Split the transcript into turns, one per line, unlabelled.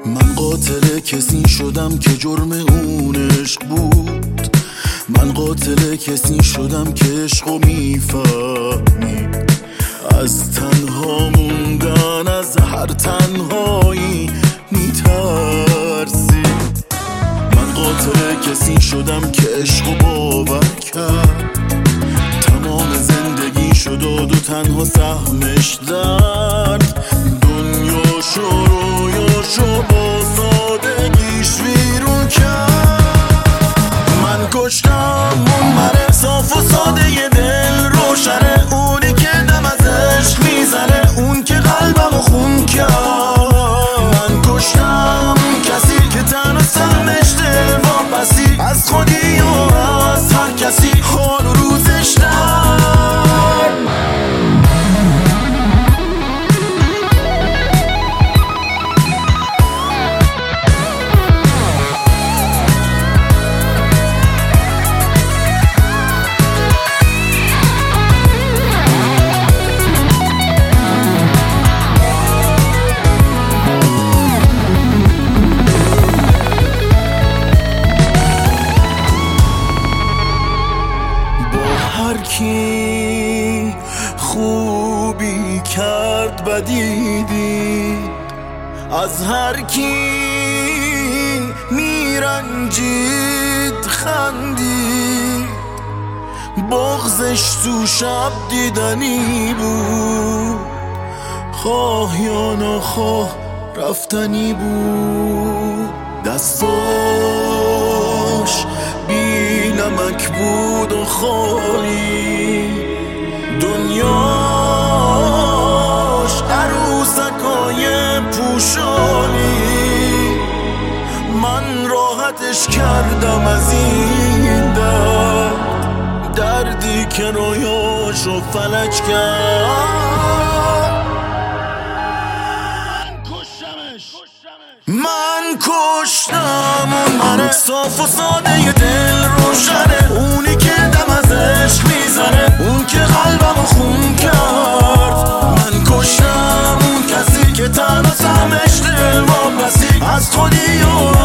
من قاتل کسی شدم که جرم اون عشق بود. من قاتل کسی شدم که عشقو میفهمید. از تنها موندن از هر تنهایی میترسید. من قاتل کسی شدم که عشقو باور کرد. تمام زندگی شد و تنها سهمش درد. دنیاشو رویاشو با سادگیش ویرون کرد. من کشتم اون مره صاف و ساده ی دل روشنه، اونی که دم از عشق میزنه، اون که قلبمو خون کرد. من کشتم کسی که تنها سهمش دل واپسی از خودی و از هر کسی حال و روزش در. هر کی خوبی کرد بدی دید، از هر کی میرنجید خندید. بغضش تو شب دیدنی بود، خواه یا نخواه رفتنی بود. دستاش بی نمک بود و خالی، دنیاش عروسکای پوشالی. من راحتش کردم از این دردی که رویاشو فلج کرد. من کشتم اون مره صاف و ساده ی دل روشنه، اونی که دم از عشق میزنه، اون که قلبمو خون کرد. من کشتم اون کسی که تنها سهمش دل واپسی از خودی و